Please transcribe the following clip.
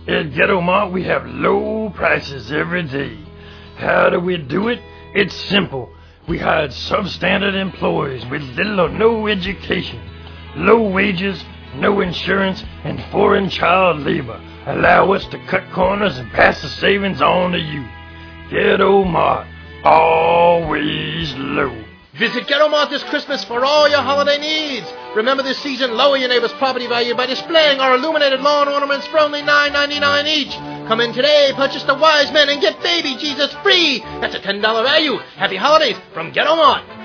At Ghetto Mart, we have low prices every day. How do we do it? It's simple. We hired substandard employees with little or no education. Low wages, no insurance, and foreign child labor allow us to cut corners and pass the savings on to you. Ghetto Mart, always low. Visit Ghetto Mart this Christmas for all your holiday needs. Remember this season, lower your neighbor's property value by displaying our illuminated lawn ornaments for only $9.99 each. Come in today, purchase the Wise Men, and get Baby Jesus free. That's a $10 value. Happy holidays from Ghetto Mart.